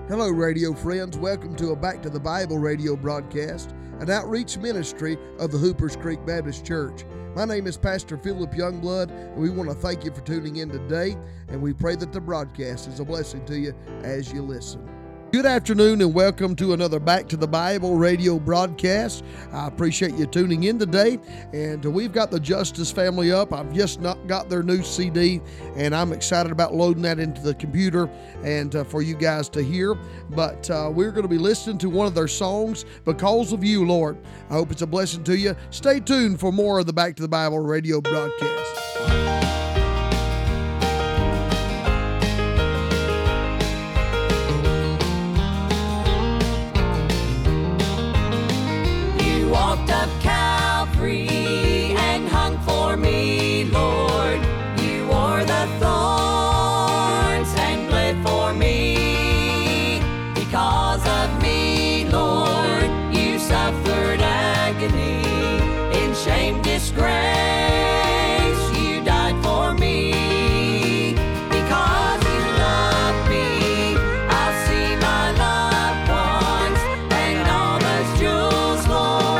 Hello, radio friends. Welcome to a Back to the Bible radio broadcast, an outreach ministry of the Hoopers Creek Baptist Church. My name is Pastor Philip Youngblood, and we want to thank you for tuning in today, and we pray that the broadcast is a blessing to you as you listen. Good afternoon and welcome to another Back to the Bible radio broadcast. I appreciate you tuning in today, and we've got the Justice family up. I've just not got their new CD, and I'm excited about loading that into the computer and for you guys to hear. But we're going to be listening to one of their songs, Because of You, Lord. I hope it's a blessing to you. Stay tuned for more of the Back to the Bible radio broadcast. Walked up Calvary and hung for me, Lord. You wore the thorns and bled for me. Because of me, Lord, you suffered agony. In shame, disgrace, you died for me. Because you love me, I'll see my loved ones and all those jewels, Lord.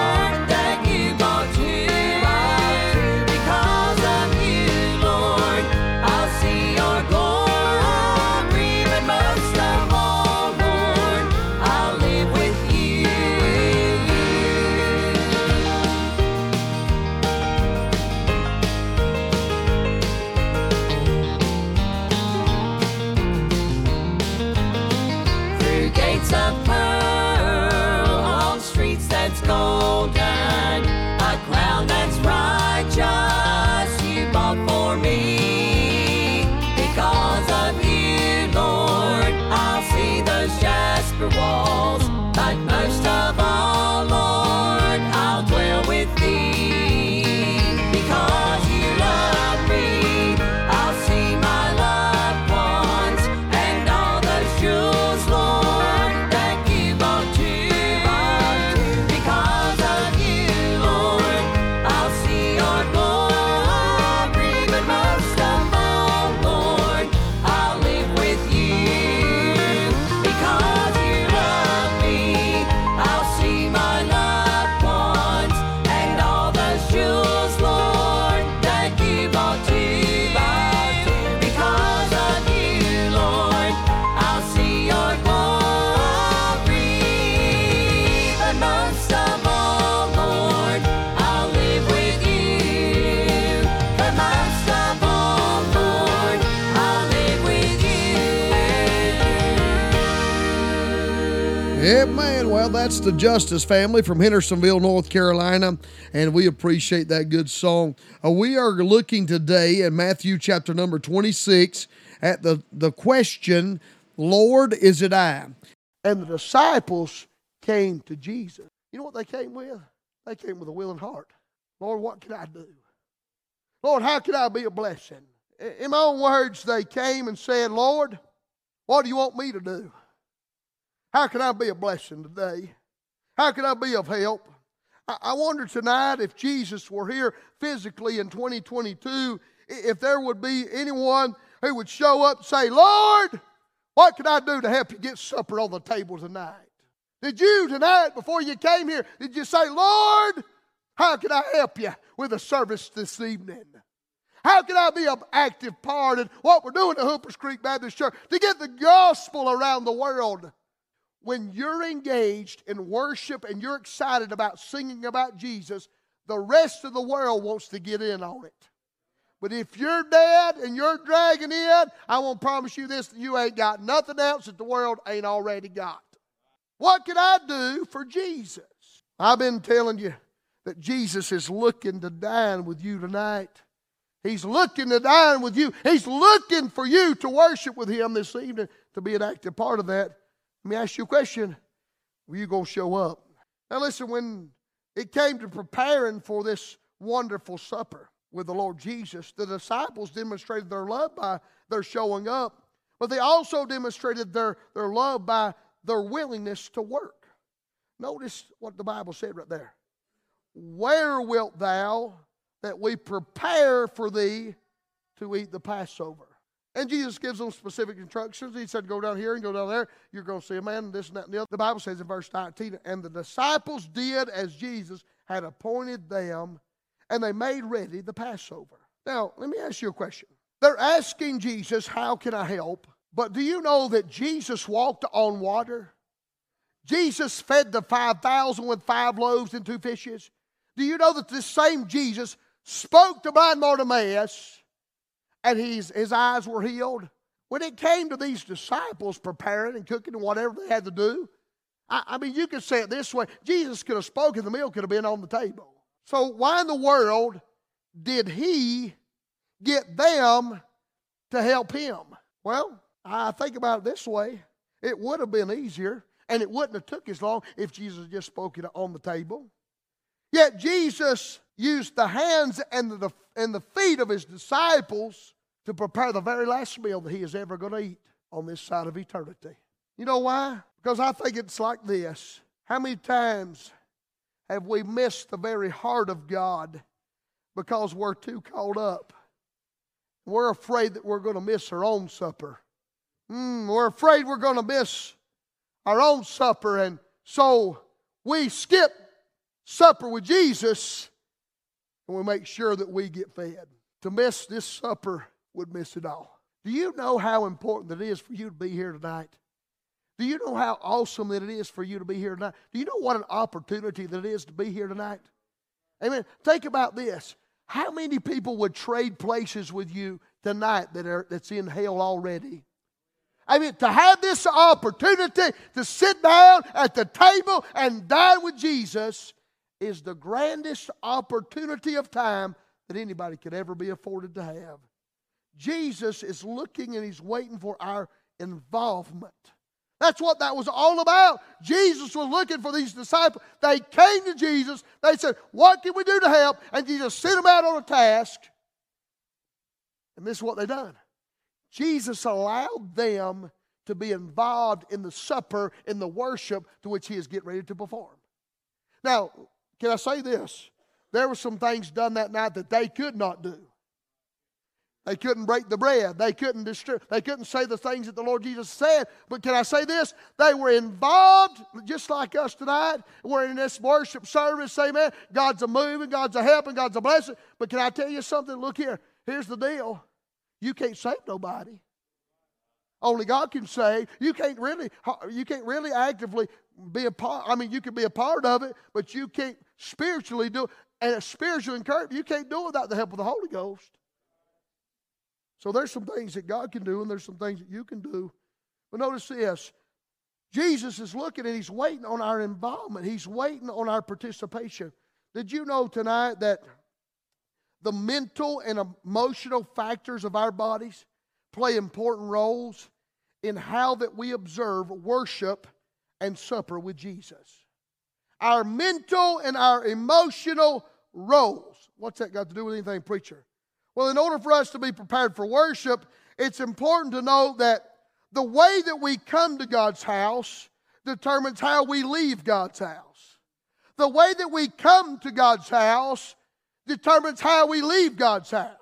Of pearl on streets that's golden, a crown that's righteous you bought for me. Because of you, Lord, I'll see those jasper walls, but most of all, Lord, I'll dwell with thee. Because you love me, I'll see my loved ones and all those jewels, Lord. Amen. Well, that's the Justice family from Hendersonville, North Carolina, and we appreciate that good song. We are looking today at Matthew chapter number 26 at the question, Lord, is it I? And the disciples came to Jesus. You know what they came with? They came with a willing heart. Lord, what can I do? Lord, how can I be a blessing? In my own words, they came and said, Lord, what do you want me to do? How can I be a blessing today? How can I be of help? I wonder tonight if Jesus were here physically in 2022, if there would be anyone who would show up and say, Lord, what can I do to help you get supper on the table tonight? Did you tonight, before you came here, did you say, Lord, how can I help you with a service this evening? How can I be an active part in what we're doing at Hoopers Creek Baptist Church to get the gospel around the world? When you're engaged in worship and you're excited about singing about Jesus, the rest of the world wants to get in on it. But if you're dead and you're dragging in, I want to promise you this, you ain't got nothing else that the world ain't already got. What can I do for Jesus? I've been telling you that Jesus is looking to dine with you tonight. He's looking to dine with you. He's looking for you to worship with Him this evening, to be an active part of that. Let me ask you a question. Were you going to show up? Now listen, when it came to preparing for this wonderful supper with the Lord Jesus, the disciples demonstrated their love by their showing up, but they also demonstrated their love by their willingness to work. Notice what the Bible said right there. Where wilt thou that we prepare for thee to eat the Passover? And Jesus gives them specific instructions. He said, go down here and go down there. You're going to see a man, this and that and the other. The Bible says in verse 19, and the disciples did as Jesus had appointed them, and they made ready the Passover. Now, let me ask you a question. They're asking Jesus, how can I help? But do you know that Jesus walked on water? Jesus fed the 5,000 with 5 loaves and 2 fishes. Do you know that this same Jesus spoke to blind Bartimaeus, and his eyes were healed? When it came to these disciples preparing and cooking and whatever they had to do, I mean, you could say it this way. Jesus could have spoken, the meal could have been on the table. So why in the world did he get them to help him? Well, I think about it this way. It would have been easier, and it wouldn't have took as long if Jesus just spoke it on the table. Yet Jesus used the hands and the feet of his disciples to prepare the very last meal that he is ever going to eat on this side of eternity. You know why? Because I think it's like this. How many times have we missed the very heart of God because we're too caught up? We're afraid that we're going to miss our own supper. We're afraid we're going to miss our own supper, and so we skip supper with Jesus, and we make sure that we get fed. To miss this supper would miss it all. Do you know how important it is for you to be here tonight? Do you know how awesome that it is for you to be here tonight? Do you know what an opportunity that it is to be here tonight? Amen. Think about this. How many people would trade places with you tonight that's in hell already? I mean, to have this opportunity to sit down at the table and dine with Jesus is the grandest opportunity of time that anybody could ever be afforded to have. Jesus is looking and he's waiting for our involvement. That's what that was all about. Jesus was looking for these disciples. They came to Jesus. They said, what can we do to help? And Jesus sent them out on a task. And this is what they done. Jesus allowed them to be involved in the supper, in the worship to which he is getting ready to perform. Now, can I say this? There were some things done that night that they could not do. They couldn't break the bread. They couldn't say the things that the Lord Jesus said. But can I say this? They were involved, just like us tonight. We're in this worship service, amen. God's a moving, God's a helping, God's a blessing. But can I tell you something? Look here. Here's the deal. You can't save nobody. Only God can save. You can't really actively be a part. I mean, you can be a part of it, but you can't spiritually do it. And a spiritual encouragement, you can't do it without the help of the Holy Ghost. So there's some things that God can do, and there's some things that you can do. But notice this. Jesus is looking and he's waiting on our involvement. He's waiting on our participation. Did you know tonight that the mental and emotional factors of our bodies play important roles in how that we observe worship and supper with Jesus? Our mental and our emotional roles. What's that got to do with anything, preacher? Well, in order for us to be prepared for worship, it's important to know that the way that we come to God's house determines how we leave God's house. The way that we come to God's house determines how we leave God's house.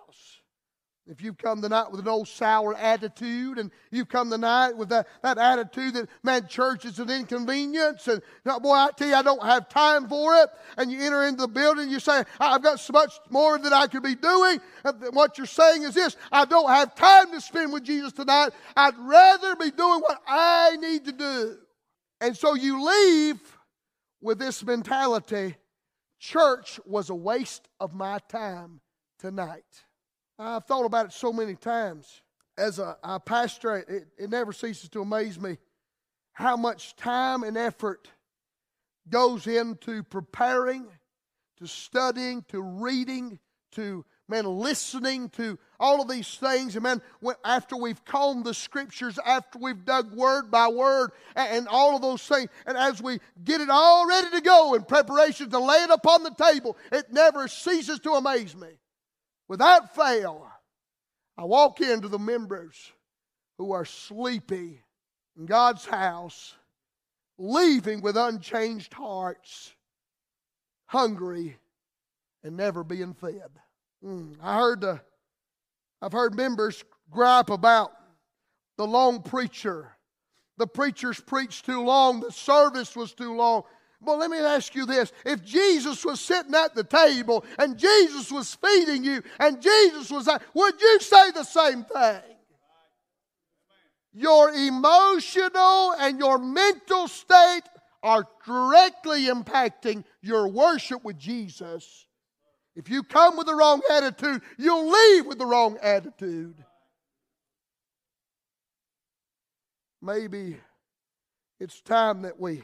If you come tonight with an old sour attitude, and you come tonight with that attitude that, man, church is an inconvenience, and boy, I tell you, I don't have time for it, and you enter into the building and you say, I've got so much more that I could be doing, and what you're saying is this: I don't have time to spend with Jesus tonight. I'd rather be doing what I need to do. And so you leave with this mentality: church was a waste of my time tonight. I've thought about it so many times. As a pastor, it never ceases to amaze me how much time and effort goes into preparing, to studying, to reading, to, listening to all of these things. And, after we've combed the Scriptures, after we've dug word by word, and all of those things, and as we get it all ready to go in preparation to lay it upon the table, it never ceases to amaze me. Without fail, I walk into the members who are sleepy in God's house, leaving with unchanged hearts, hungry, and never being fed. I've heard members gripe about the long preacher. The preachers preached too long. The service was too long. Well, let me ask you this. If Jesus was sitting at the table and Jesus was feeding you and Jesus was there, would you say the same thing? Your emotional and your mental state are directly impacting your worship with Jesus. If you come with the wrong attitude, you'll leave with the wrong attitude. Maybe it's time that we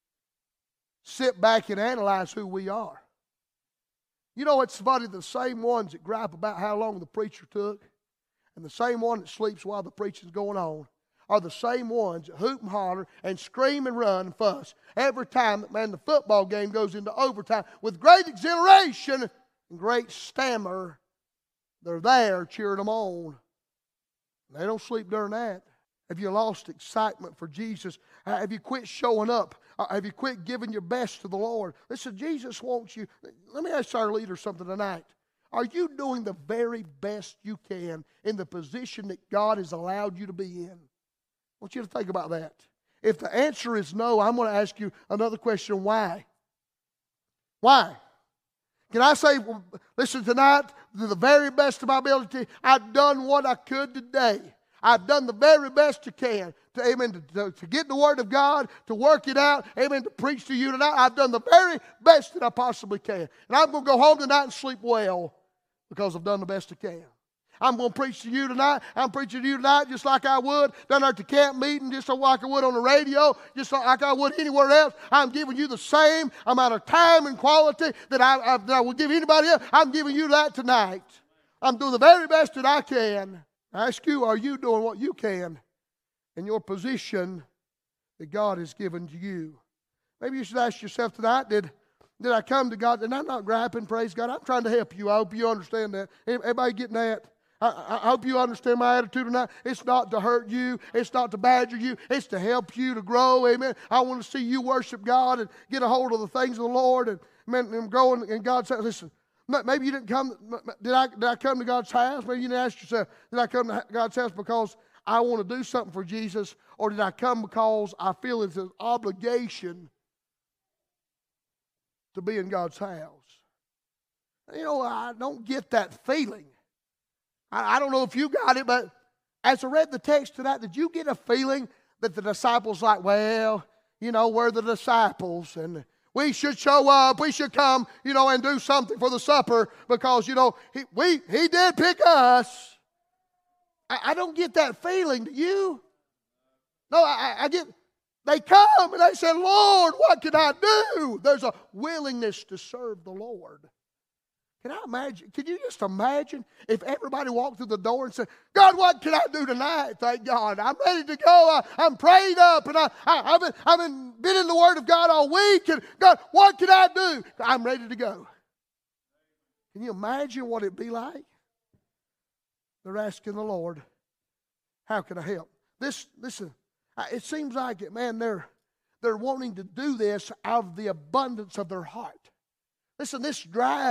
sit back and analyze who we are. You know, it's funny, the same ones that gripe about how long the preacher took and the same one that sleeps while the preaching's going on are the same ones that hoop and holler and scream and run and fuss every time that, man, the football game goes into overtime with great exhilaration and great stammer. They're there cheering them on. They don't sleep during that. Have you lost excitement for Jesus? Have you quit showing up? Have you quit giving your best to the Lord? Listen, Jesus wants you. Let me ask our leader something tonight. Are you doing the very best you can in the position that God has allowed you to be in? I want you to think about that. If the answer is no, I'm going to ask you another question. Why? Why? Can I say, listen, tonight, to the very best of my ability, I've done what I could today. I've done the very best I can to, amen, to get the Word of God, to work it out, amen, to preach to you tonight. I've done the very best that I possibly can. And I'm going to go home tonight and sleep well because I've done the best I can. I'm going to preach to you tonight. I'm preaching to you tonight just like I would down there at the camp meeting, just like I would on the radio, just like I would anywhere else. I'm giving you the same amount of time and quality that I would give anybody else. I'm giving you that tonight. I'm doing the very best that I can. I ask you, are you doing what you can in your position that God has given to you? Maybe you should ask yourself tonight, did I come to God? And I'm not griping, praise God. I'm trying to help you. I hope you understand that. Everybody getting that? I hope you understand my attitude tonight. It's not to hurt you. It's not to badger you. It's to help you to grow. Amen. I want to see you worship God and get a hold of the things of the Lord and grow in God's house. Listen, maybe you didn't come. Did I come to God's house? Maybe you didn't ask yourself, did I come to God's house because I want to do something for Jesus? Or did I come because I feel it's an obligation to be in God's house? You know, I don't get that feeling. I don't know if you got it, but as I read the text tonight, did you get a feeling that the disciples like, well, you know, we're the disciples and we should show up, we should come, you know, and do something for the supper because, you know, he did pick us. I don't get that feeling. Do you? No, I get, they come and they say, Lord, what can I do? There's a willingness to serve the Lord. Can I imagine? Can you just imagine if everybody walked through the door and said, God, what can I do tonight? Thank God. I'm ready to go. I'm prayed up and I've been in the Word of God all week. And God, what can I do? I'm ready to go. Can you imagine what it'd be like? They're asking the Lord, how can I help? Listen, it seems like it, man, they're wanting to do this out of the abundance of their heart. Listen, this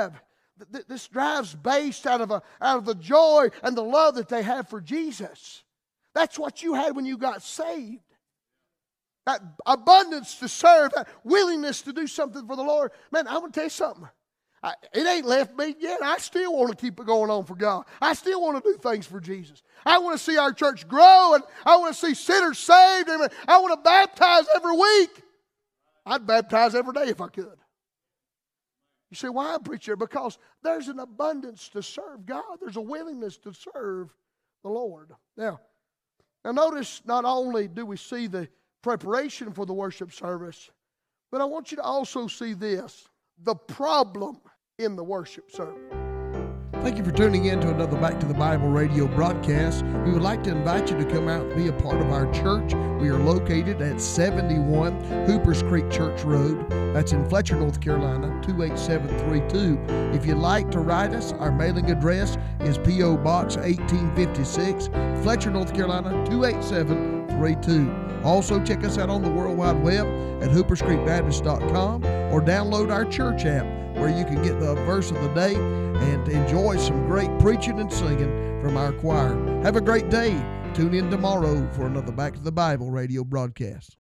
drive's based out of the joy and the love that they have for Jesus. That's what you had when you got saved. That abundance to serve, that willingness to do something for the Lord. Man, I'm going to tell you something. It ain't left me yet. I still want to keep it going on for God. I still want to do things for Jesus. I want to see our church grow, and I want to see sinners saved. And I want to baptize every week. I'd baptize every day if I could. You say, why, preacher? Because there's an abundance to serve God. There's a willingness to serve the Lord. Now notice, not only do we see the preparation for the worship service, but I want you to also see this, the problem in the worship service. Thank you for tuning in to another Back to the Bible radio broadcast. We would like to invite you to come out and be a part of our church. We are located at 71 Hoopers Creek Church Road. That's in Fletcher, North Carolina, 28732. If you'd like to write us, our mailing address is P.O. Box 1856, Fletcher, North Carolina, 28732. Also, check us out on the World Wide Web at hooperscreekbaptist.com or download our church app. where you can get the verse of the day and enjoy some great preaching and singing from our choir. Have a great day. Tune in tomorrow for another Back to the Bible radio broadcast.